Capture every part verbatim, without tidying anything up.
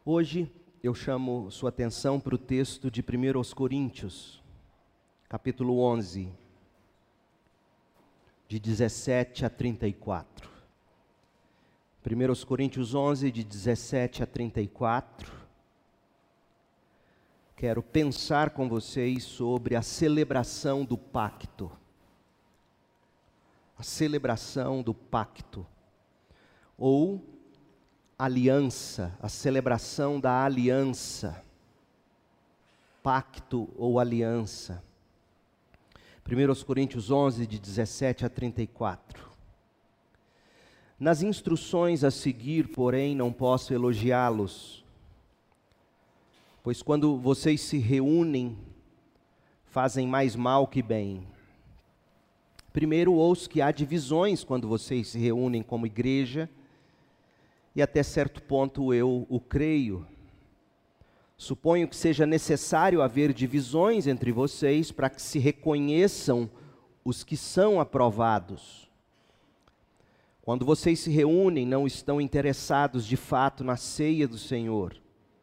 Hoje eu chamo sua atenção para o texto de primeira aos Coríntios, capítulo onze, de dezessete a trinta e quatro. primeira aos Coríntios onze, de dezessete a trinta e quatro. Quero pensar com vocês sobre a celebração do pacto. A celebração do pacto, ou aliança, a celebração da aliança, pacto ou aliança. primeira aos Coríntios onze, de dezessete a trinta e quatro. Nas instruções a seguir, porém, não posso elogiá-los, pois quando vocês se reúnem, fazem mais mal que bem. Primeiro, ouço que há divisões quando vocês se reúnem como igreja, e até certo ponto eu o creio. Suponho que seja necessário haver divisões entre vocês para que se reconheçam os que são aprovados. Quando vocês se reúnem, não estão interessados de fato na ceia do Senhor.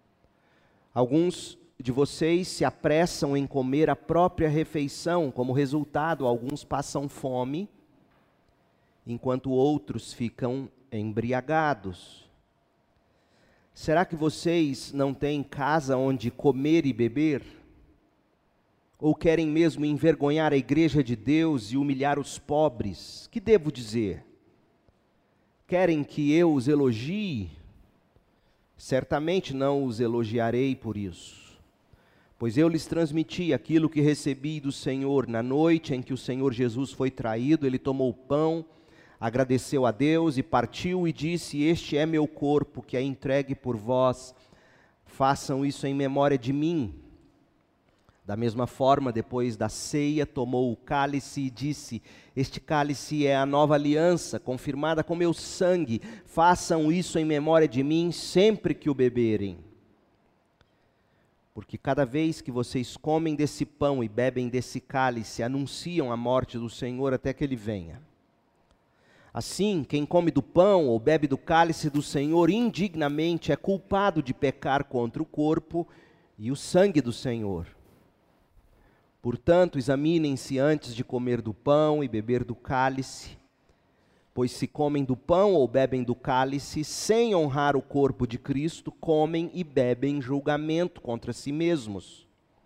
Alguns de vocês se apressam em comer a própria refeição, como resultado, alguns passam fome, enquanto outros ficam embriagados. Será que vocês não têm casa onde comer e beber? Ou querem mesmo envergonhar a igreja de Deus e humilhar os pobres? Que devo dizer? Querem que eu os elogie? Certamente não os elogiarei por isso. Pois eu lhes transmiti aquilo que recebi do Senhor. Na noite em que o Senhor Jesus foi traído, ele tomou o pão, agradeceu a Deus e partiu e disse: este é meu corpo que é entregue por vós, façam isso em memória de mim. Da mesma forma, depois da ceia, tomou o cálice e disse: este cálice é a nova aliança, confirmada com meu sangue, façam isso em memória de mim sempre que o beberem. Porque cada vez que vocês comem desse pão e bebem desse cálice, anunciam a morte do Senhor até que ele venha. Assim, quem come do pão ou bebe do cálice do Senhor indignamente é culpado de pecar contra o corpo e o sangue do Senhor. Portanto, examinem-se antes de comer do pão e beber do cálice, pois se comem do pão ou bebem do cálice, sem honrar o corpo de Cristo, comem e bebem julgamento contra si mesmos.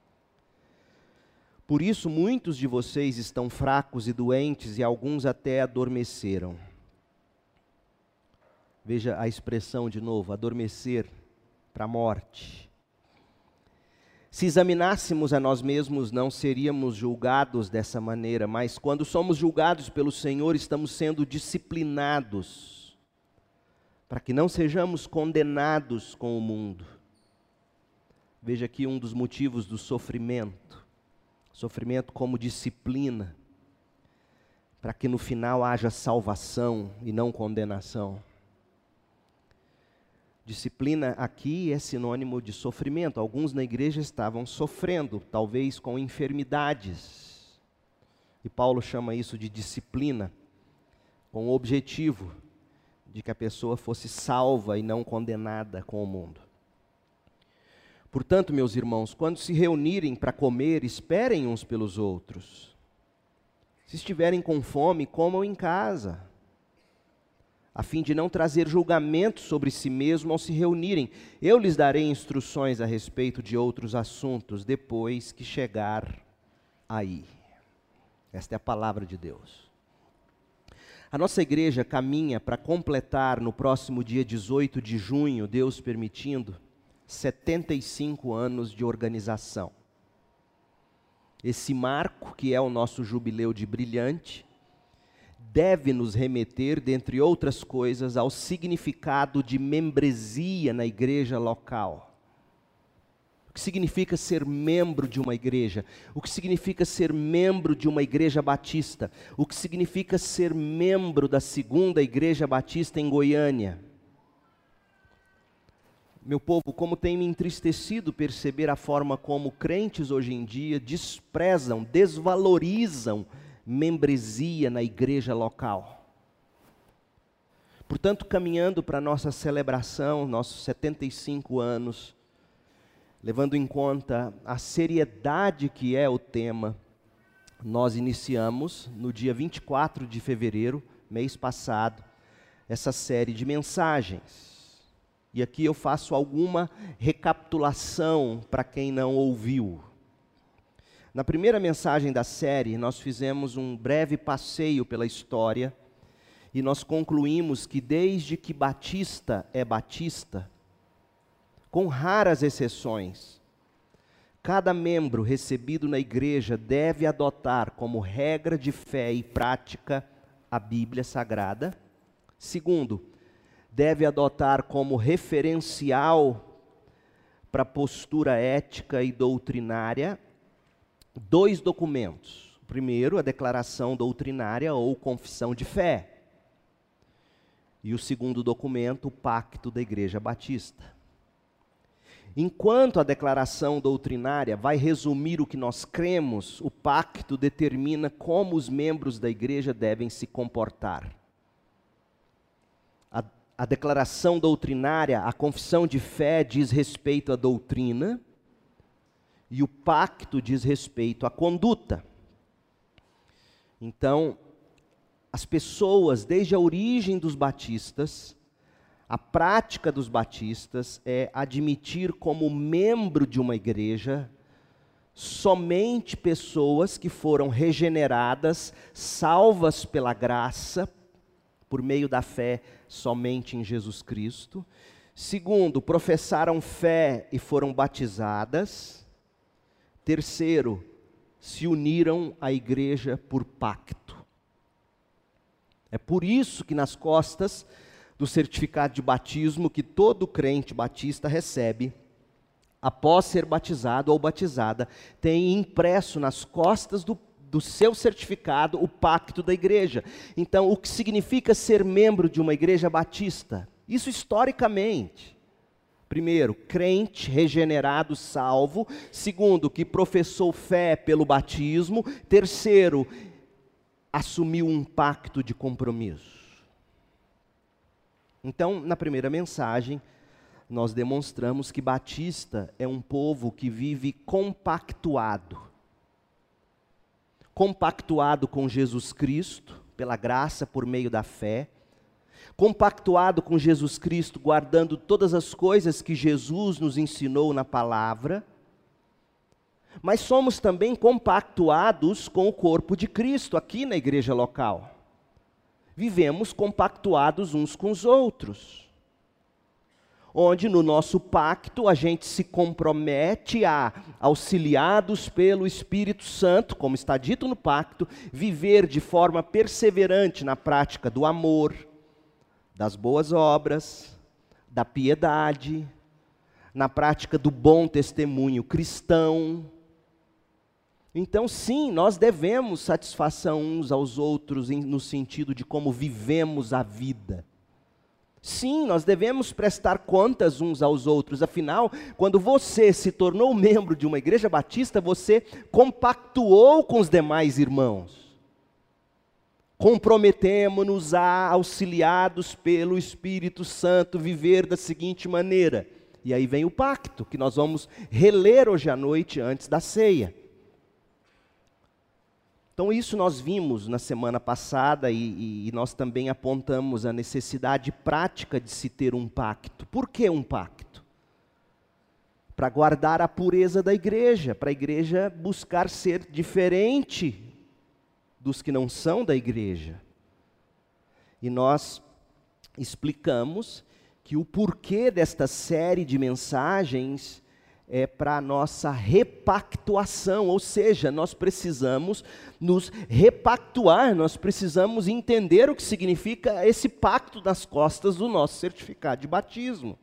Por isso, muitos de vocês estão fracos e doentes, e alguns até adormeceram. Veja a expressão de novo, adormecer para a morte. Se examinássemos a nós mesmos, não seríamos julgados dessa maneira, mas quando somos julgados pelo Senhor, estamos sendo disciplinados, para que não sejamos condenados com o mundo. Veja aqui um dos motivos do sofrimento. Sofrimento como disciplina, para que no final haja salvação e não condenação. Disciplina aqui é sinônimo de sofrimento. Alguns na igreja estavam sofrendo, talvez com enfermidades. E Paulo chama isso de disciplina, com o objetivo de que a pessoa fosse salva e não condenada com o mundo. Portanto, meus irmãos, quando se reunirem para comer, esperem uns pelos outros. Se estiverem com fome, comam em casa, a fim de não trazer julgamento sobre si mesmo ao se reunirem. Eu lhes darei instruções a respeito de outros assuntos depois que chegar aí. Esta é a palavra de Deus. A nossa igreja caminha para completar no próximo dia dezoito de junho, Deus permitindo, setenta e cinco anos de organização. Esse marco, que é o nosso jubileu de brilhante, deve nos remeter, dentre outras coisas, ao significado de membresia na igreja local. O que significa ser membro de uma igreja? O que significa ser membro de uma igreja batista? O que significa ser membro da segunda igreja batista em Goiânia? Meu povo, como tem me entristecido perceber a forma como crentes hoje em dia desprezam, desvalorizam membresia na igreja local. Portanto, caminhando para a nossa celebração, nossos setenta e cinco anos, levando em conta a seriedade que é o tema, nós iniciamos no dia vinte e quatro de fevereiro, mês passado, essa série de mensagens. E aqui eu faço alguma recapitulação para quem não ouviu. Na primeira mensagem da série, nós fizemos um breve passeio pela história e nós concluímos que desde que Batista é Batista, com raras exceções, cada membro recebido na igreja deve adotar como regra de fé e prática a Bíblia Sagrada. Segundo, deve adotar como referencial para a postura ética e doutrinária dois documentos. O primeiro, a declaração doutrinária ou confissão de fé. E o segundo documento, o pacto da Igreja Batista. Enquanto a declaração doutrinária vai resumir o que nós cremos, o pacto determina como os membros da igreja devem se comportar. A, a declaração doutrinária, a confissão de fé diz respeito à doutrina, e o pacto diz respeito à conduta. Então, as pessoas, desde a origem dos batistas, a prática dos batistas é admitir como membro de uma igreja somente pessoas que foram regeneradas, salvas pela graça, por meio da fé somente em Jesus Cristo. Segundo, professaram fé e foram batizadas. Terceiro, se uniram à igreja por pacto. É por isso que nas costas do certificado de batismo que todo crente batista recebe, após ser batizado ou batizada, tem impresso nas costas do, do seu certificado o pacto da igreja. Então, o que significa ser membro de uma igreja batista? Isso historicamente. Primeiro, crente, regenerado, salvo. Segundo, que professou fé pelo batismo. Terceiro, assumiu um pacto de compromisso. Então, na primeira mensagem, nós demonstramos que Batista é um povo que vive compactuado. Compactuado com Jesus Cristo, pela graça, por meio da fé. Compactuado com Jesus Cristo, guardando todas as coisas que Jesus nos ensinou na palavra. Mas somos também compactuados com o corpo de Cristo, aqui na igreja local. Vivemos compactuados uns com os outros, onde no nosso pacto a gente se compromete a, auxiliados pelo Espírito Santo, como está dito no pacto, viver de forma perseverante na prática do amor, das boas obras, da piedade, na prática do bom testemunho cristão. Então, sim, nós devemos satisfação uns aos outros em, no sentido de como vivemos a vida. Sim, nós devemos prestar contas uns aos outros. Afinal, quando você se tornou membro de uma igreja batista, você compactuou com os demais irmãos. Comprometemo-nos a, auxiliados pelo Espírito Santo, viver da seguinte maneira. E aí vem o pacto, que nós vamos reler hoje à noite antes da ceia. Então isso nós vimos na semana passada e, e, e nós também apontamos a necessidade prática de se ter um pacto. Por que um pacto? Para guardar a pureza da igreja, para a igreja buscar ser diferente dos que não são da igreja. E nós explicamos que o porquê desta série de mensagens é para a nossa repactuação, ou seja, nós precisamos nos repactuar, nós precisamos entender o que significa esse pacto nas costas do nosso certificado de batismo.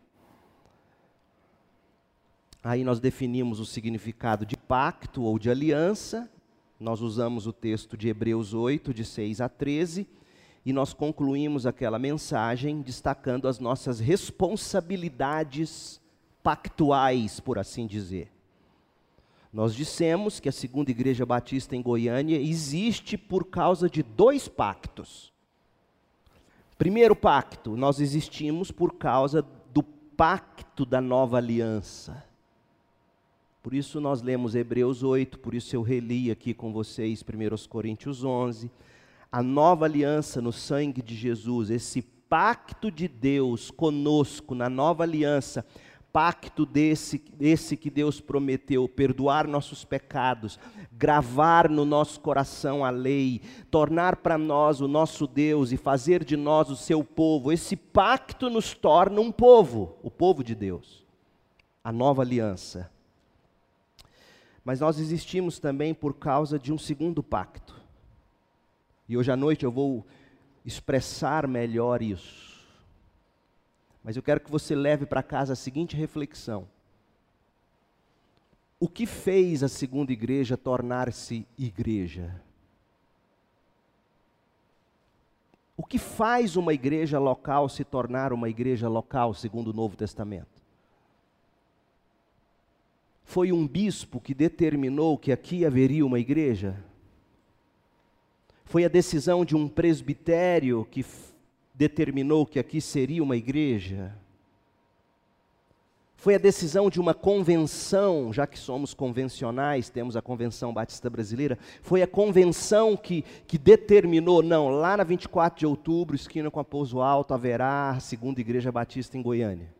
Aí nós definimos o significado de pacto ou de aliança, nós usamos o texto de Hebreus oito, de seis a treze, e nós concluímos aquela mensagem destacando as nossas responsabilidades pactuais, por assim dizer. Nós dissemos que a Segunda Igreja Batista em Goiânia existe por causa de dois pactos. Primeiro pacto, nós existimos por causa do pacto da nova aliança. Por isso nós lemos Hebreus oito, por isso eu reli aqui com vocês primeira Coríntios onze. A nova aliança no sangue de Jesus, esse pacto de Deus conosco na nova aliança, pacto desse esse que Deus prometeu, perdoar nossos pecados, gravar no nosso coração a lei, tornar para nós o nosso Deus e fazer de nós o seu povo. Esse pacto nos torna um povo, o povo de Deus, a nova aliança. Mas nós existimos também por causa de um segundo pacto. E hoje à noite eu vou expressar melhor isso. Mas eu quero que você leve para casa a seguinte reflexão. O que fez a segunda igreja tornar-se igreja? O que faz uma igreja local se tornar uma igreja local, segundo o Novo Testamento? Foi um bispo que determinou que aqui haveria uma igreja? Foi a decisão de um presbitério que f- determinou que aqui seria uma igreja? Foi a decisão de uma convenção, já que somos convencionais, temos a Convenção Batista Brasileira, foi a convenção que, que determinou, não, lá na vinte e quatro de outubro, esquina com a Pouso Alto, haverá a segunda igreja batista em Goiânia.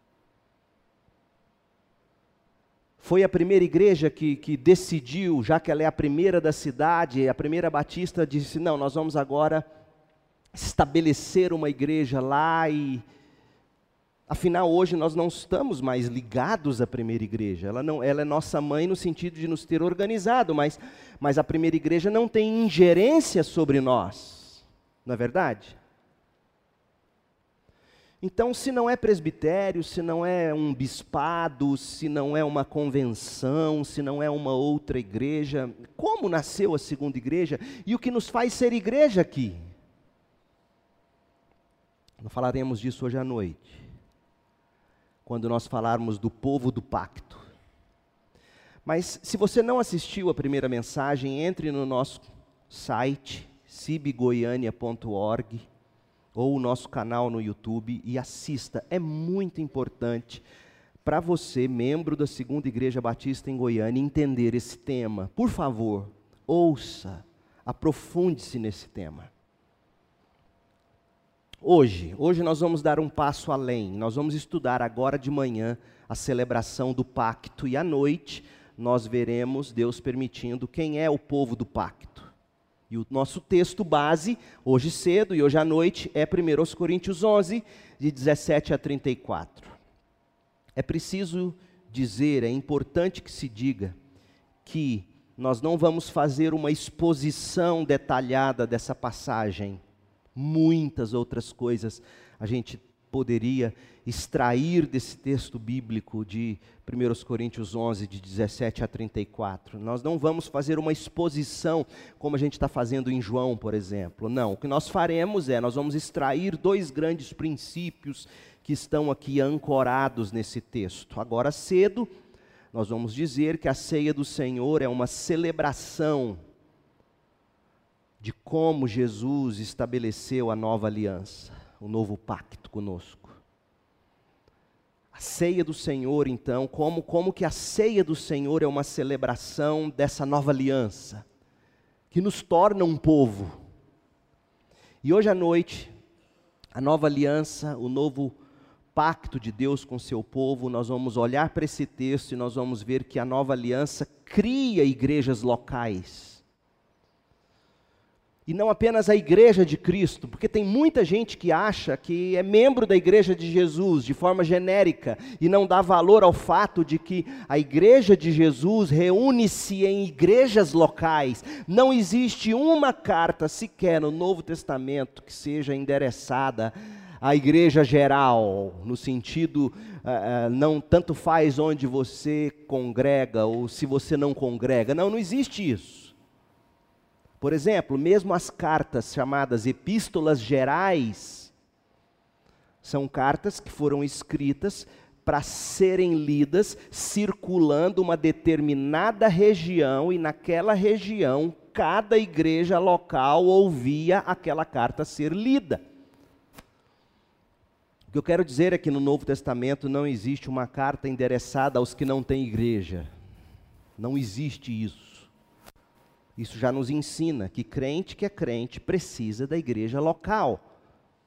Foi a primeira igreja que, que decidiu, já que ela é a primeira da cidade, a primeira batista disse, não, nós vamos agora estabelecer uma igreja lá e... Afinal, hoje nós não estamos mais ligados à primeira igreja. Ela, não, ela é nossa mãe no sentido de nos ter organizado, mas, mas a primeira igreja não tem ingerência sobre nós. Não é verdade? Então, se não é presbitério, se não é um bispado, se não é uma convenção, se não é uma outra igreja, como nasceu a segunda igreja e o que nos faz ser igreja aqui? Nós falaremos disso hoje à noite, quando nós falarmos do povo do pacto. Mas se você não assistiu a primeira mensagem, entre no nosso site, cibgoiania ponto org, ou o nosso canal no YouTube e assista. É muito importante para você, membro da Segunda Igreja Batista em Goiânia, entender esse tema. Por favor, ouça, aprofunde-se nesse tema. Hoje, hoje nós vamos dar um passo além. Nós vamos estudar agora de manhã a celebração do pacto e à noite nós veremos, Deus permitindo, quem é o povo do pacto. E o nosso texto base, hoje cedo e hoje à noite, é primeira Coríntios onze, de dezessete a trinta e quatro. É preciso dizer, é importante que se diga, que nós não vamos fazer uma exposição detalhada dessa passagem. Muitas outras coisas a gente poderia extrair desse texto bíblico de primeira Coríntios onze, de dezessete a trinta e quatro. Nós não vamos fazer uma exposição como a gente está fazendo em João, por exemplo. Não, o que nós faremos é, nós vamos extrair dois grandes princípios que estão aqui ancorados nesse texto. Agora cedo, nós vamos dizer que a ceia do Senhor é uma celebração de como Jesus estabeleceu a nova aliança, o novo pacto conosco. A ceia do Senhor, então, como, como que a ceia do Senhor é uma celebração dessa nova aliança, que nos torna um povo. E hoje à noite, a nova aliança, o novo pacto de Deus com seu povo, nós vamos olhar para esse texto e nós vamos ver que a nova aliança cria igrejas locais. E não apenas a igreja de Cristo, porque tem muita gente que acha que é membro da igreja de Jesus, de forma genérica, e não dá valor ao fato de que a igreja de Jesus reúne-se em igrejas locais. Não existe uma carta sequer no Novo Testamento que seja endereçada à igreja geral, no sentido, uh, uh, não tanto faz onde você congrega, ou se você não congrega. Não, não existe isso. Por exemplo, mesmo as cartas chamadas epístolas gerais, são cartas que foram escritas para serem lidas circulando uma determinada região, e naquela região, cada igreja local ouvia aquela carta ser lida. que eu quero dizer é que no Novo Testamento não existe uma carta endereçada aos que não têm igreja. Não existe isso. Isso já nos ensina que crente que é crente precisa da igreja local.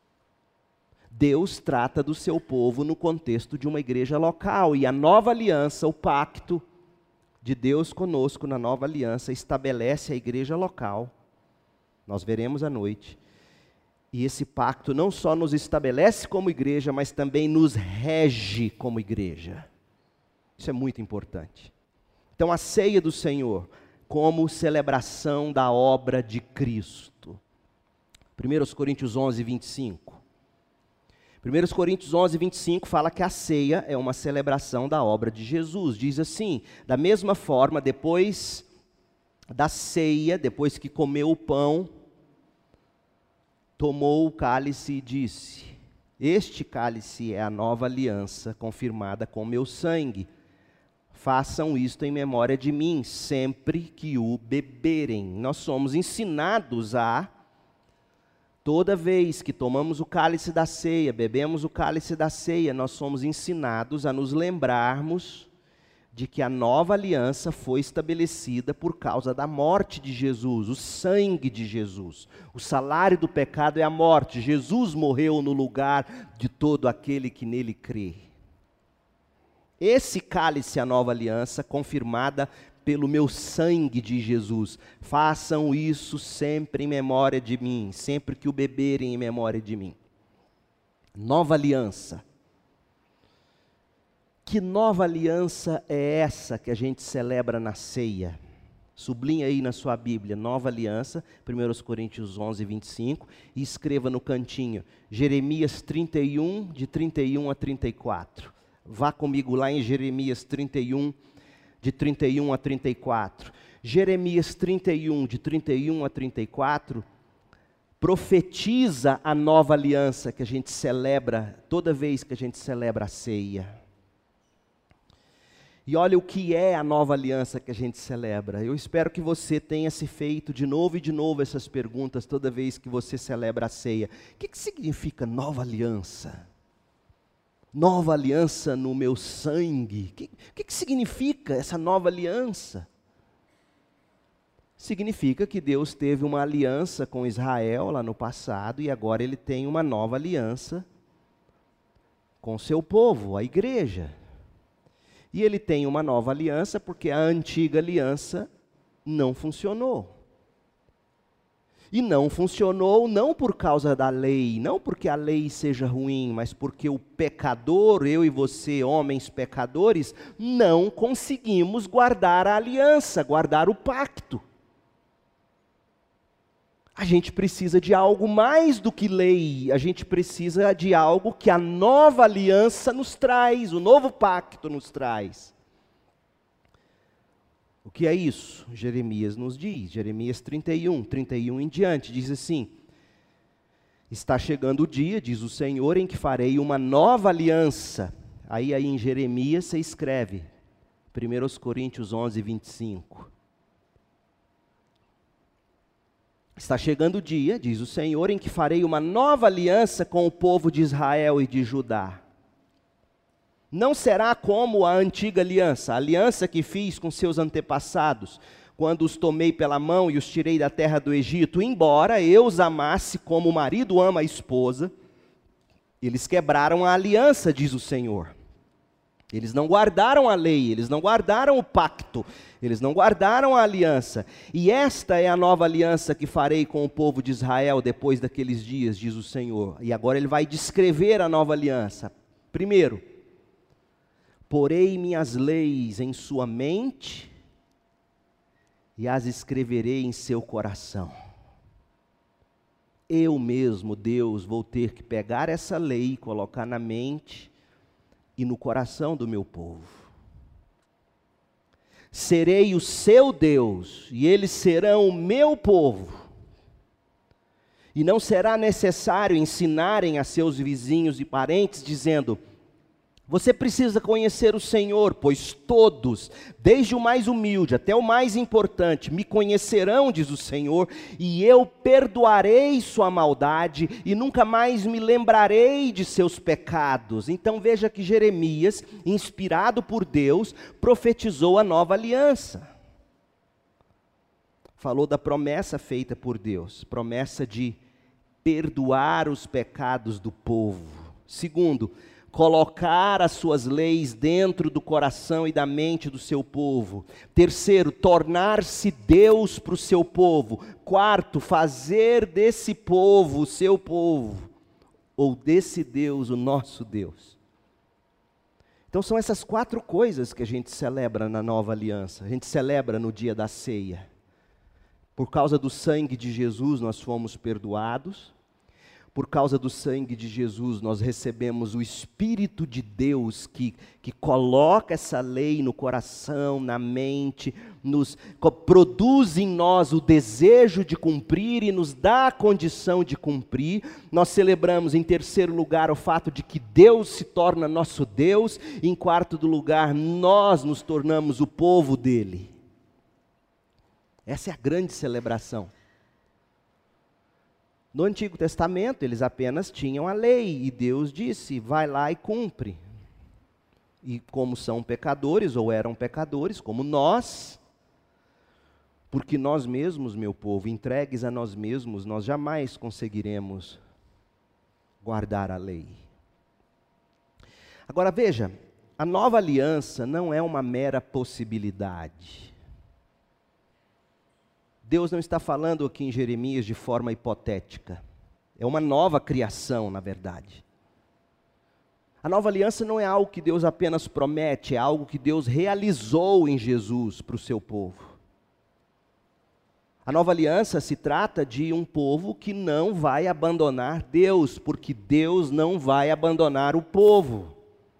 Deus trata do seu povo no contexto de uma igreja local. E a nova aliança, o pacto de Deus conosco na nova aliança, estabelece a igreja local. Nós veremos à noite. E esse pacto não só nos estabelece como igreja, mas também nos rege como igreja. Isso é muito importante. Então, a ceia do Senhor, como celebração da obra de Cristo. primeira Coríntios onze, vinte e cinco. primeira Coríntios onze, vinte e cinco fala que a ceia é uma celebração da obra de Jesus. Diz assim: da mesma forma, depois da ceia, depois que comeu o pão, tomou o cálice e disse: este cálice é a nova aliança confirmada com meu sangue. Façam isto em memória de mim, sempre que o beberem. Nós somos ensinados a, toda vez que tomamos o cálice da ceia, bebemos o cálice da ceia, nós somos ensinados a nos lembrarmos de que a nova aliança foi estabelecida por causa da morte de Jesus, o sangue de Jesus. O salário do pecado é a morte. Jesus morreu no lugar de todo aquele que nele crê. Esse cálice é a nova aliança, confirmada pelo meu sangue de Jesus. Façam isso sempre em memória de mim, sempre que o beberem em memória de mim. Nova aliança. Que nova aliança é essa que a gente celebra na ceia? Sublinha aí na sua Bíblia, nova aliança, primeira Coríntios onze, vinte e cinco, e escreva no cantinho, Jeremias trinta e um, de trinta e um a trinta e quatro. Vá comigo lá em Jeremias trinta e um, de trinta e um a trinta e quatro. Jeremias trinta e um, de trinta e um a trinta e quatro, profetiza a nova aliança que a gente celebra, toda vez que a gente celebra a ceia. E olha o que é a nova aliança que a gente celebra. Eu espero que você tenha se feito de novo e de novo essas perguntas toda vez que você celebra a ceia. O que, que significa nova aliança? Nova aliança no meu sangue. O que, que, que significa essa nova aliança? Significa que Deus teve uma aliança com Israel lá no passado e agora Ele tem uma nova aliança com o seu povo, a igreja. E Ele tem uma nova aliança porque a antiga aliança não funcionou. E não funcionou não por causa da lei, não porque a lei seja ruim, mas porque o pecador, eu e você, homens pecadores, não conseguimos guardar a aliança, guardar o pacto. A gente precisa de algo mais do que lei, a gente precisa de algo que a nova aliança nos traz, o novo pacto nos traz. O que é isso? Jeremias nos diz, Jeremias trinta e um, trinta e um em diante, diz assim: está chegando o dia, diz o Senhor, em que farei uma nova aliança. Aí, aí em Jeremias você escreve, primeira Coríntios onze, vinte e cinco. Está chegando o dia, diz o Senhor, em que farei uma nova aliança com o povo de Israel e de Judá. Não será como a antiga aliança, a aliança que fiz com seus antepassados, quando os tomei pela mão e os tirei da terra do Egito. Embora eu os amasse como o marido ama a esposa, eles quebraram a aliança, diz o Senhor. Eles não guardaram a lei, eles não guardaram o pacto, eles não guardaram a aliança. E esta é a nova aliança que farei com o povo de Israel depois daqueles dias, diz o Senhor. E agora ele vai descrever a nova aliança. Primeiro, porei minhas leis em sua mente e as escreverei em seu coração. Eu mesmo, Deus, vou ter que pegar essa lei e colocar na mente e no coração do meu povo. Serei o seu Deus, e eles serão o meu povo. E não será necessário ensinarem a seus vizinhos e parentes, dizendo: Você precisa conhecer o Senhor, pois todos, desde o mais humilde até o mais importante, me conhecerão, diz o Senhor, e eu perdoarei sua maldade e nunca mais me lembrarei de seus pecados. Então veja que Jeremias, inspirado por Deus, profetizou a nova aliança. Falou da promessa feita por Deus, promessa de perdoar os pecados do povo. Segundo, colocar as suas leis dentro do coração e da mente do seu povo. Terceiro, tornar-se Deus para o seu povo. Quarto, fazer desse povo o seu povo, ou desse Deus o nosso Deus. Então são essas quatro coisas que a gente celebra na nova aliança, a gente celebra no dia da ceia. Por causa do sangue de Jesus nós fomos perdoados. Por causa do sangue de Jesus, nós recebemos o Espírito de Deus que, que coloca essa lei no coração, na mente, nos produz em nós o desejo de cumprir e nos dá a condição de cumprir. Nós celebramos, em terceiro lugar, o fato de que Deus se torna nosso Deus. Em quarto lugar, nós nos tornamos o povo dele. Essa é a grande celebração. No Antigo Testamento, eles apenas tinham a lei, e Deus disse, vai lá e cumpre. E como são pecadores, ou eram pecadores, como nós, porque nós mesmos, meu povo, entregues a nós mesmos, nós jamais conseguiremos guardar a lei. Agora veja, a nova aliança não é uma mera possibilidade. Deus não está falando aqui em Jeremias de forma hipotética. É uma nova criação, na verdade. A nova aliança não é algo que Deus apenas promete, é algo que Deus realizou em Jesus para o seu povo. A nova aliança se trata de um povo que não vai abandonar Deus, porque Deus não vai abandonar o povo.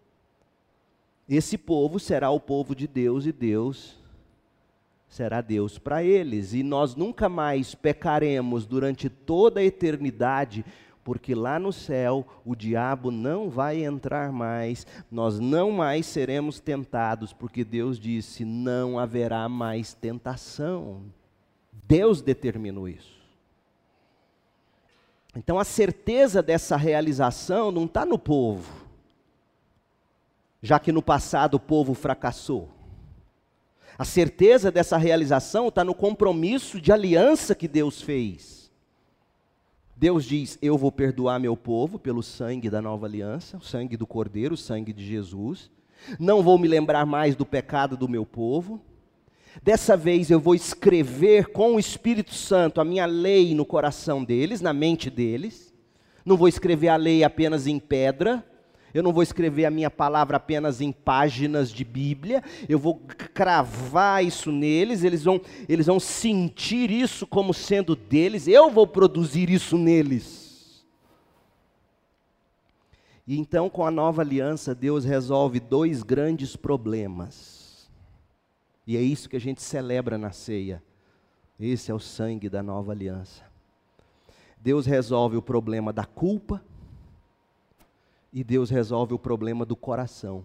Esse povo será o povo de Deus e Deus será Deus para eles, e nós nunca mais pecaremos durante toda a eternidade, porque lá no céu o diabo não vai entrar mais, nós não mais seremos tentados, porque Deus disse, não haverá mais tentação. Deus determinou isso. Então a certeza dessa realização não está no povo, já que no passado o povo fracassou. A certeza dessa realização está no compromisso de aliança que Deus fez. Deus diz, eu vou perdoar meu povo pelo sangue da nova aliança, o sangue do Cordeiro, o sangue de Jesus. Não vou me lembrar mais do pecado do meu povo. Dessa vez eu vou escrever com o Espírito Santo a minha lei no coração deles, na mente deles. Não vou escrever a lei apenas em pedra. Eu não vou escrever a minha palavra apenas em páginas de Bíblia, eu vou cravar isso neles, eles vão, eles vão sentir isso como sendo deles, eu vou produzir isso neles. E então, com a nova aliança, Deus resolve dois grandes problemas. E é isso que a gente celebra na ceia. Esse é o sangue da nova aliança. Deus resolve o problema da culpa, e Deus resolve o problema do coração.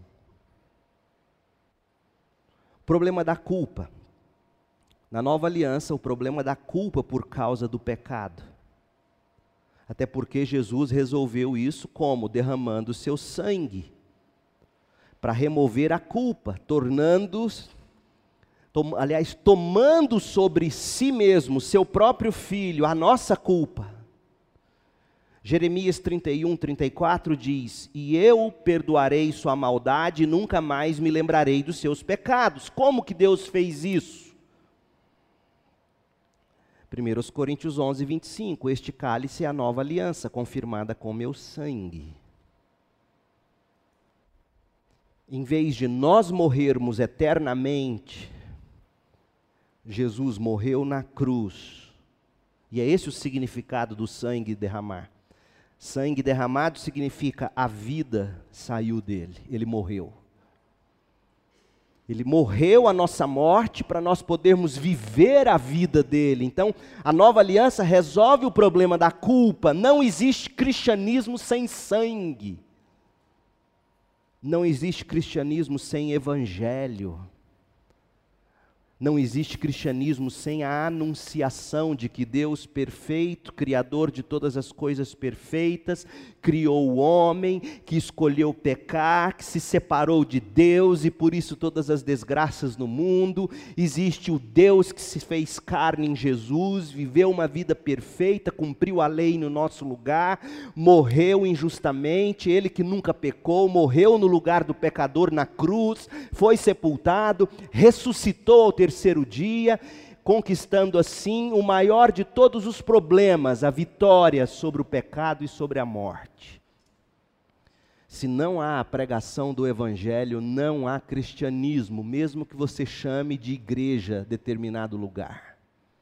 O problema da culpa. Na nova aliança, o problema da culpa por causa do pecado. Até porque Jesus resolveu isso como? Derramando o seu sangue. Para remover a culpa, tornando, tom, aliás, tomando sobre si mesmo, seu próprio filho, a nossa culpa. Jeremias trinta e um, trinta e quatro diz, e eu perdoarei sua maldade e nunca mais me lembrarei dos seus pecados. Como que Deus fez isso? primeira Coríntios onze, vinte e cinco, este cálice é a nova aliança, confirmada com meu sangue. Em vez de nós morrermos eternamente, Jesus morreu na cruz. E é esse o significado do sangue derramar. Sangue derramado significa a vida saiu dele, ele morreu. Ele morreu a nossa morte para nós podermos viver a vida dele. Então, a nova aliança resolve o problema da culpa. Não existe cristianismo sem sangue. Não existe cristianismo sem evangelho. Não existe cristianismo sem a anunciação de que Deus perfeito, Criador de todas as coisas perfeitas, criou o homem, que escolheu pecar, que se separou de Deus e por isso todas as desgraças no mundo. Existe o Deus que se fez carne em Jesus, viveu uma vida perfeita, cumpriu a lei no nosso lugar, morreu injustamente, Ele que nunca pecou, morreu no lugar do pecador na cruz, foi sepultado, ressuscitou ao terceiro terceiro dia, conquistando assim o maior de todos os problemas, a vitória sobre o pecado e sobre a morte. Se não há a pregação do evangelho, não há cristianismo, mesmo que você chame de igreja determinado lugar.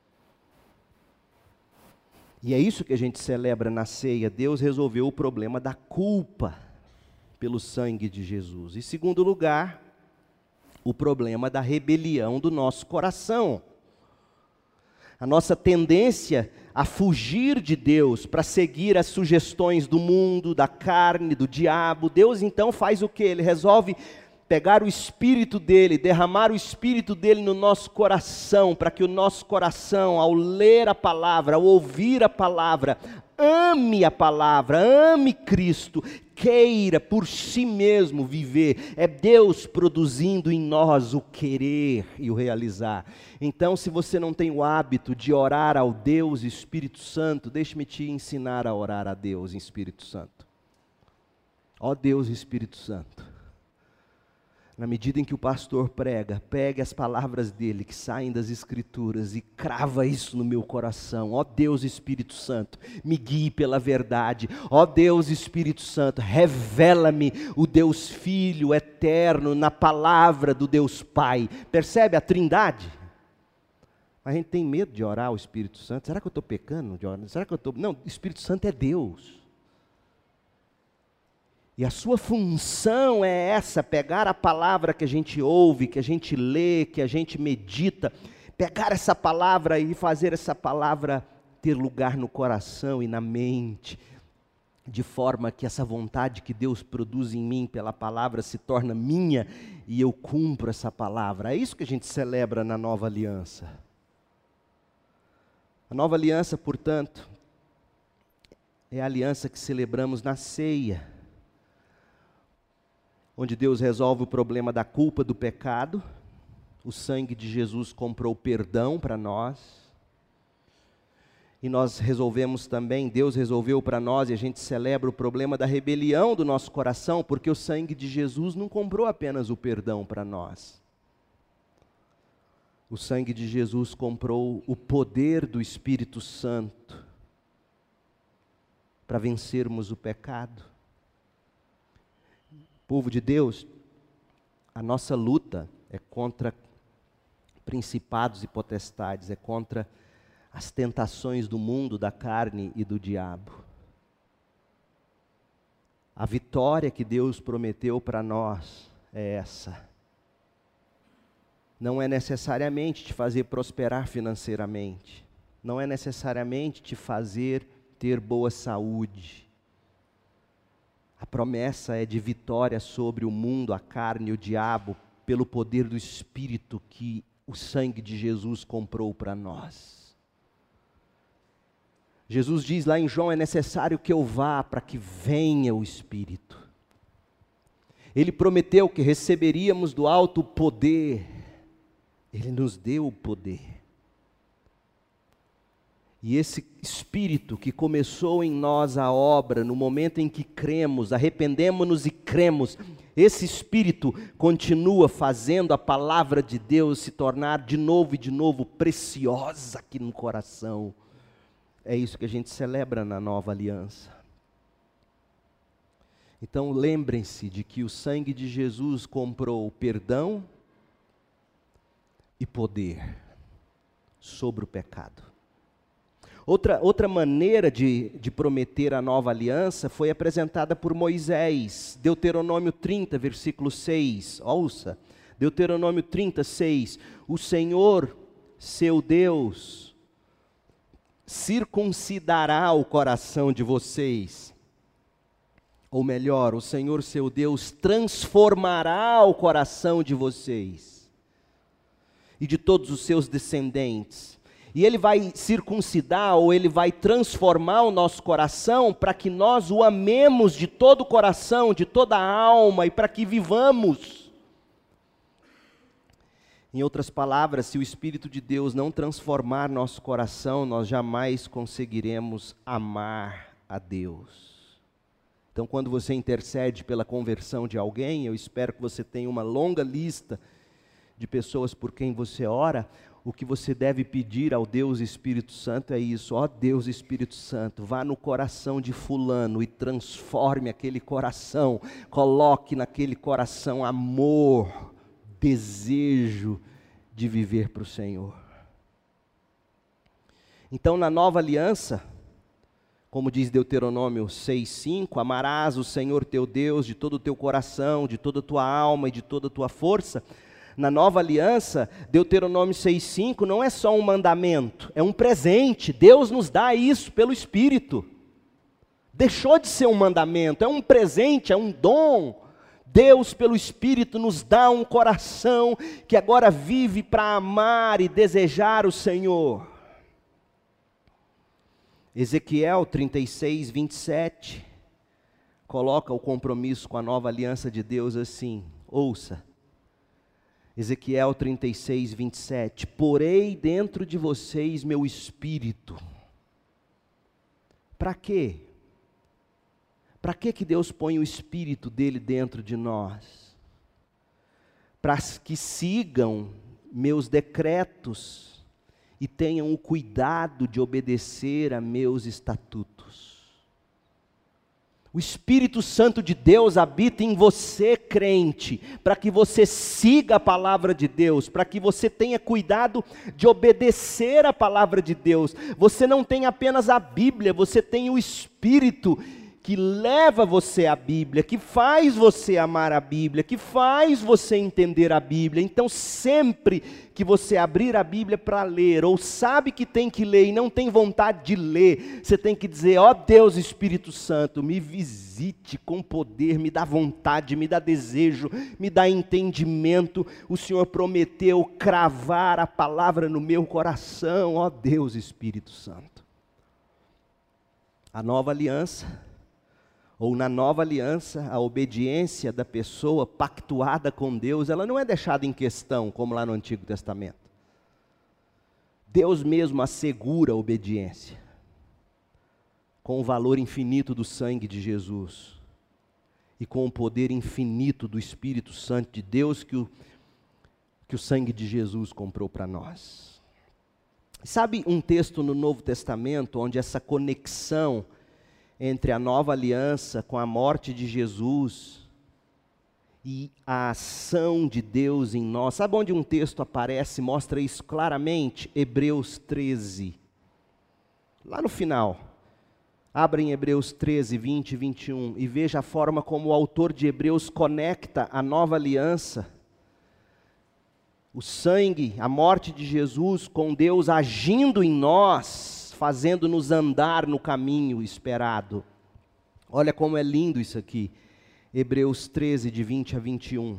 E é isso que a gente celebra na ceia. Deus resolveu o problema da culpa pelo sangue de Jesus. Em segundo lugar, o problema da rebelião do nosso coração. A nossa tendência a fugir de Deus para seguir as sugestões do mundo, da carne, do diabo. Deus então faz o quê? Ele resolve pegar o Espírito dele, derramar o Espírito dele no nosso coração, para que o nosso coração, ao ler a palavra, ao ouvir a palavra, ame a palavra, ame Cristo, queira por si mesmo viver. É Deus produzindo em nós o querer e o realizar. Então, se você não tem o hábito de orar ao Deus Espírito Santo, deixe-me te ensinar a orar a Deus em Espírito Santo. Ó Deus Espírito Santo, na medida em que o pastor prega, pegue as palavras dele que saem das Escrituras e crava isso no meu coração. Ó Deus Espírito Santo, me guie pela verdade. Ó Deus Espírito Santo, revela-me o Deus Filho eterno na palavra do Deus Pai. Percebe a trindade? A gente tem medo de orar ao Espírito Santo. Será que eu estou pecando de orar? Será que eu estou... Não, o Espírito Santo é Deus. E a sua função é essa, pegar a palavra que a gente ouve, que a gente lê, que a gente medita, pegar essa palavra e fazer essa palavra ter lugar no coração e na mente, de forma que essa vontade que Deus produz em mim pela palavra se torna minha e eu cumpro essa palavra. É isso que a gente celebra na nova aliança. A nova aliança, portanto, é a aliança que celebramos na ceia, onde Deus resolve o problema da culpa, do pecado. O sangue de Jesus comprou perdão para nós. E nós resolvemos também, Deus resolveu para nós, e a gente celebra o problema da rebelião do nosso coração, porque o sangue de Jesus não comprou apenas o perdão para nós. O sangue de Jesus comprou o poder do Espírito Santo para vencermos o pecado. Povo de Deus, a nossa luta é contra principados e potestades, é contra as tentações do mundo, da carne e do diabo. A vitória que Deus prometeu para nós é essa. Não é necessariamente te fazer prosperar financeiramente, não é necessariamente te fazer ter boa saúde. A promessa é de vitória sobre o mundo, a carne e o diabo, pelo poder do Espírito que o sangue de Jesus comprou para nós. Jesus diz lá em João, é necessário que eu vá para que venha o Espírito. Ele prometeu que receberíamos do alto o poder. Ele nos deu o poder. E esse Espírito que começou em nós a obra, no momento em que cremos, arrependemos-nos e cremos, esse Espírito continua fazendo a palavra de Deus se tornar de novo e de novo preciosa aqui no coração. É isso que a gente celebra na nova aliança. Então lembrem-se de que o sangue de Jesus comprou perdão e poder sobre o pecado. Outra, outra maneira de, de prometer a nova aliança foi apresentada por Moisés. Deuteronômio trinta, versículo seis. Ouça, Deuteronômio trinta, seis. O Senhor, seu Deus, circuncidará o coração de vocês. Ou melhor, o Senhor seu Deus transformará o coração de vocês e de todos os seus descendentes. E Ele vai circuncidar, ou Ele vai transformar o nosso coração para que nós o amemos de todo o coração, de toda a alma, e para que vivamos. Em outras palavras, se o Espírito de Deus não transformar nosso coração, nós jamais conseguiremos amar a Deus. Então, quando você intercede pela conversão de alguém, eu espero que você tenha uma longa lista de pessoas por quem você ora. O que você deve pedir ao Deus Espírito Santo é isso: ó Deus Espírito Santo, vá no coração de fulano e transforme aquele coração, coloque naquele coração amor, desejo de viver para o Senhor. Então, na nova aliança, como diz Deuteronômio seis, cinco, amarás o Senhor teu Deus de todo o teu coração, de toda a tua alma e de toda a tua força. Na nova aliança, Deuteronômio seis, cinco não é só um mandamento, é um presente. Deus nos dá isso pelo Espírito. Deixou de ser um mandamento, é um presente, é um dom. Deus, pelo Espírito, nos dá um coração que agora vive para amar e desejar o Senhor. Ezequiel trinta e seis, vinte e sete, coloca o compromisso com a nova aliança de Deus assim, ouça. Ezequiel trinta e seis, vinte e sete, porei dentro de vocês meu Espírito. Para quê? Para que que Deus põe o Espírito dele dentro de nós? Para que sigam meus decretos e tenham o cuidado de obedecer a meus estatutos. O Espírito Santo de Deus habita em você, crente, para que você siga a palavra de Deus, para que você tenha cuidado de obedecer a palavra de Deus. Você não tem apenas a Bíblia, você tem o Espírito que leva você à Bíblia, que faz você amar a Bíblia, que faz você entender a Bíblia. Então, sempre que você abrir a Bíblia para ler, ou sabe que tem que ler e não tem vontade de ler, você tem que dizer: ó Deus Espírito Santo, me visite com poder, me dá vontade, me dá desejo, me dá entendimento. O Senhor prometeu cravar a palavra no meu coração, ó Deus Espírito Santo. A nova aliança, ou na nova aliança, a obediência da pessoa pactuada com Deus, ela não é deixada em questão, como lá no Antigo Testamento. Deus mesmo assegura a obediência, com o valor infinito do sangue de Jesus, e com o poder infinito do Espírito Santo de Deus, que o, que o sangue de Jesus comprou para nós. Sabe um texto no Novo Testamento, onde essa conexão entre a nova aliança com a morte de Jesus e a ação de Deus em nós? Sabe onde um texto aparece, mostra isso claramente? Hebreus treze. Lá no final. Abra em Hebreus treze, vinte e vinte e um e veja a forma como o autor de Hebreus conecta a nova aliança, o sangue, a morte de Jesus, com Deus agindo em nós, fazendo-nos andar no caminho esperado. Olha como é lindo isso aqui. Hebreus treze, de vinte a vinte e um.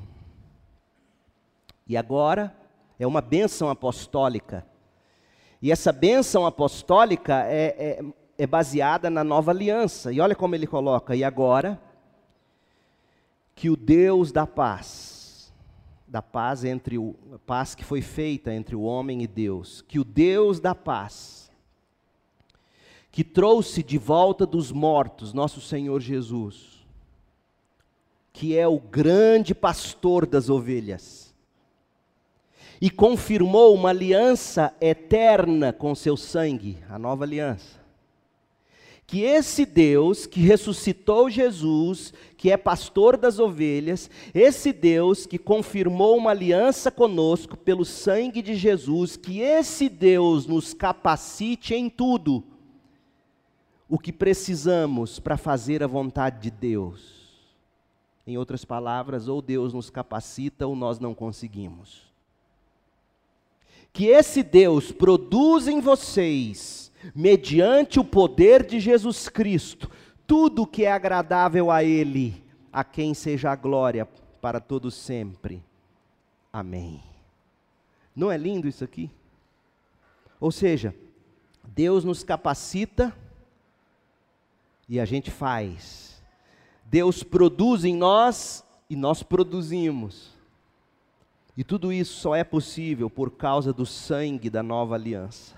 E agora, é uma bênção apostólica. E essa bênção apostólica é, é, é baseada na nova aliança. E olha como ele coloca: e agora, que o Deus da paz, da paz, entre o, a paz que foi feita entre o homem e Deus, que o Deus da paz, que trouxe de volta dos mortos nosso Senhor Jesus, que é o grande pastor das ovelhas, e confirmou uma aliança eterna com seu sangue, a nova aliança. Que esse Deus que ressuscitou Jesus, que é pastor das ovelhas, esse Deus que confirmou uma aliança conosco pelo sangue de Jesus, que esse Deus nos capacite em tudo o que precisamos para fazer a vontade de Deus. Em outras palavras, ou Deus nos capacita ou nós não conseguimos. Que esse Deus produza em vocês, mediante o poder de Jesus Cristo, tudo que é agradável a Ele, a quem seja a glória para todos sempre. Amém. Não é lindo isso aqui? Ou seja, Deus nos capacita e a gente faz. Deus produz em nós e nós produzimos. E tudo isso só é possível por causa do sangue da nova aliança.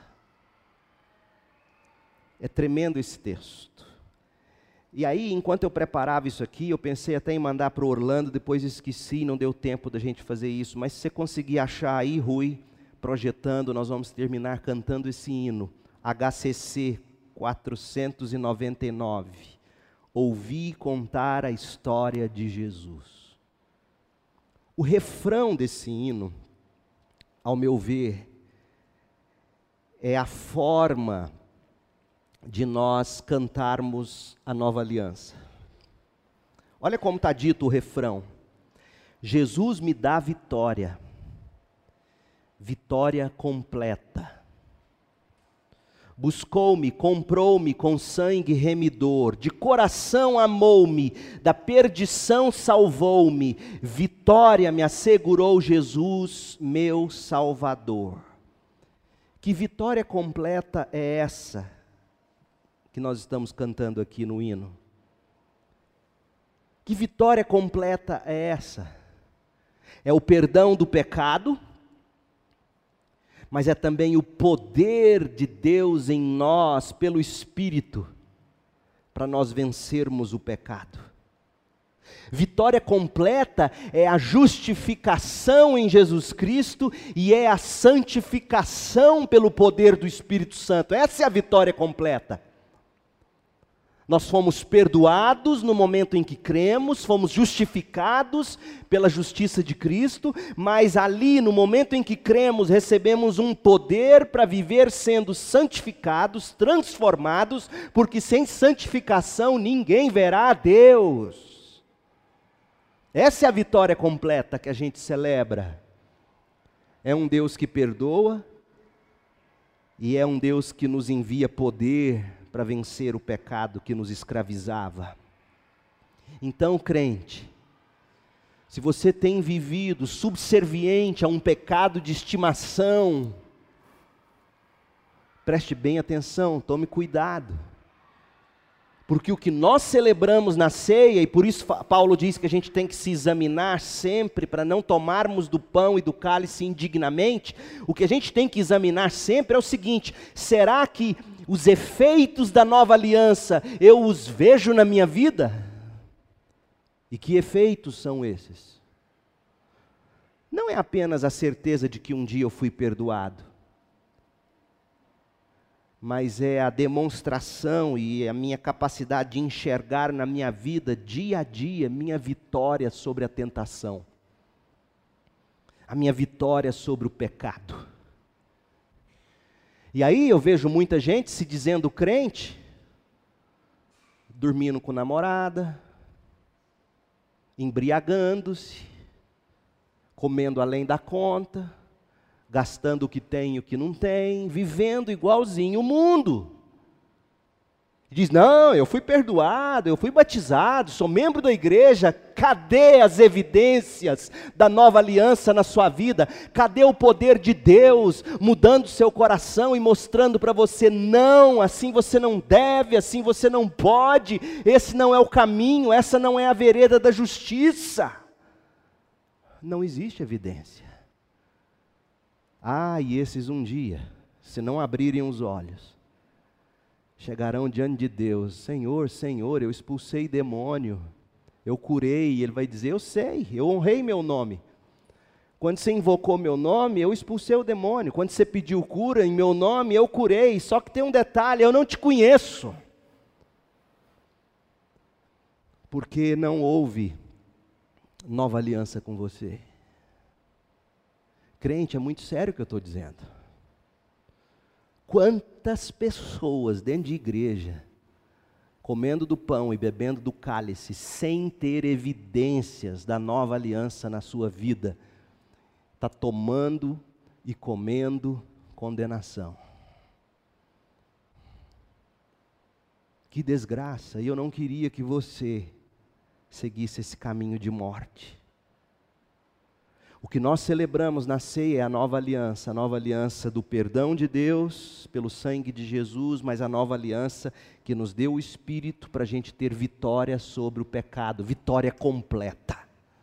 É tremendo esse texto. E aí, enquanto eu preparava isso aqui, eu pensei até em mandar para o Orlando, depois esqueci, não deu tempo da gente fazer isso. Mas se você conseguir achar aí, Rui, projetando, nós vamos terminar cantando esse hino. H C C quatrocentos e noventa e nove. Ouvi contar a história de Jesus. O refrão desse hino, ao meu ver, é a forma de nós cantarmos a nova aliança. Olha como está dito o refrão. Jesus me dá vitória, vitória completa. Buscou-me, comprou-me com sangue remidor, de coração amou-me, da perdição salvou-me, vitória me assegurou Jesus, meu Salvador. Que vitória completa é essa que nós estamos cantando aqui no hino? Que vitória completa é essa? É o perdão do pecado, mas é também o poder de Deus em nós, pelo Espírito, para nós vencermos o pecado. Vitória completa é a justificação em Jesus Cristo e é a santificação pelo poder do Espírito Santo. Essa é a vitória completa. Nós fomos perdoados no momento em que cremos, fomos justificados pela justiça de Cristo, mas ali no momento em que cremos recebemos um poder para viver sendo santificados, transformados, porque sem santificação ninguém verá a Deus. Essa é a vitória completa que a gente celebra. É um Deus que perdoa e é um Deus que nos envia poder para vencer o pecado que nos escravizava. Então, crente, se você tem vivido subserviente a um pecado de estimação, preste bem atenção, tome cuidado. Porque o que nós celebramos na ceia, e por isso Paulo diz que a gente tem que se examinar sempre, para não tomarmos do pão e do cálice indignamente, o que a gente tem que examinar sempre é o seguinte: será que os efeitos da nova aliança eu os vejo na minha vida? E que efeitos são esses? Não é apenas a certeza de que um dia eu fui perdoado, mas é a demonstração e a minha capacidade de enxergar na minha vida, dia a dia, minha vitória sobre a tentação, a minha vitória sobre o pecado. E aí eu vejo muita gente se dizendo crente, dormindo com namorada, embriagando-se, comendo além da conta, gastando o que tem e o que não tem, vivendo igualzinho o mundo. Diz, não, eu fui perdoado, eu fui batizado, sou membro da igreja. Cadê as evidências da nova aliança na sua vida? Cadê o poder de Deus mudando seu coração e mostrando para você, não, assim você não deve, assim você não pode, esse não é o caminho, essa não é a vereda da justiça? Não existe evidência. Ah, e esses um dia, se não abrirem os olhos, chegarão diante de Deus, Senhor, Senhor, eu expulsei demônio, eu curei, e Ele vai dizer, eu sei, eu honrei meu nome. Quando você invocou meu nome, eu expulsei o demônio. Quando você pediu cura em meu nome, eu curei. Só que tem um detalhe, eu não te conheço. Porque não houve nova aliança com você. Crente, é muito sério o que eu estou dizendo. Quantas pessoas dentro de igreja, comendo do pão e bebendo do cálice, sem ter evidências da nova aliança na sua vida, está tomando e comendo condenação. Que desgraça, e eu não queria que você seguisse esse caminho de morte. O que nós celebramos na ceia é a nova aliança, a nova aliança do perdão de Deus pelo sangue de Jesus, mas a nova aliança que nos deu o Espírito para a gente ter vitória sobre o pecado, vitória completa.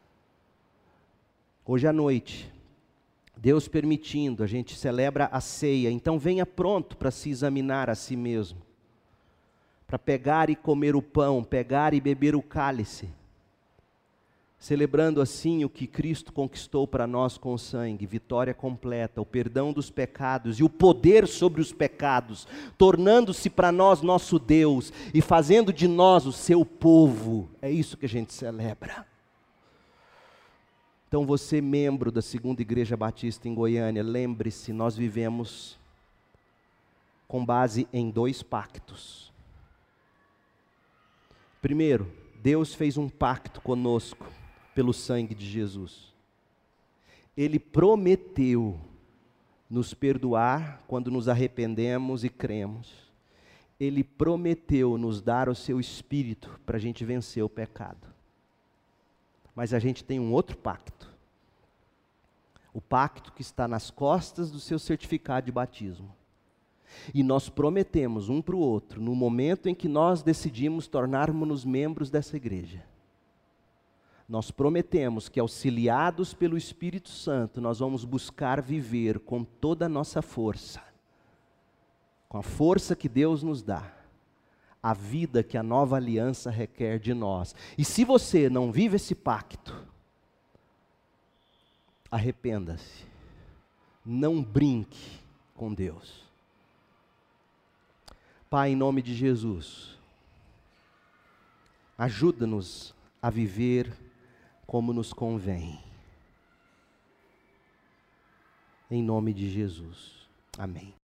Hoje à noite, Deus permitindo, a gente celebra a ceia, então venha pronto para se examinar a si mesmo, para pegar e comer o pão, pegar e beber o cálice, celebrando assim o que Cristo conquistou para nós com o sangue, vitória completa, o perdão dos pecados e o poder sobre os pecados, tornando-se para nós nosso Deus e fazendo de nós o seu povo. É isso que a gente celebra. Então você, membro da Segunda Igreja Batista em Goiânia, lembre-se, nós vivemos com base em dois pactos. Primeiro, Deus fez um pacto conosco pelo sangue de Jesus. Ele prometeu nos perdoar quando nos arrependemos e cremos. Ele prometeu nos dar o seu Espírito para a gente vencer o pecado. Mas a gente tem um outro pacto. O pacto que está nas costas do seu certificado de batismo. E nós prometemos um para o outro, no momento em que nós decidimos tornarmos-nos membros dessa igreja. Nós prometemos que, auxiliados pelo Espírito Santo, nós vamos buscar viver com toda a nossa força, com a força que Deus nos dá, a vida que a nova aliança requer de nós. E se você não vive esse pacto, arrependa-se, não brinque com Deus. Pai, em nome de Jesus, ajuda-nos a viver como nos convém. Em nome de Jesus. Amém.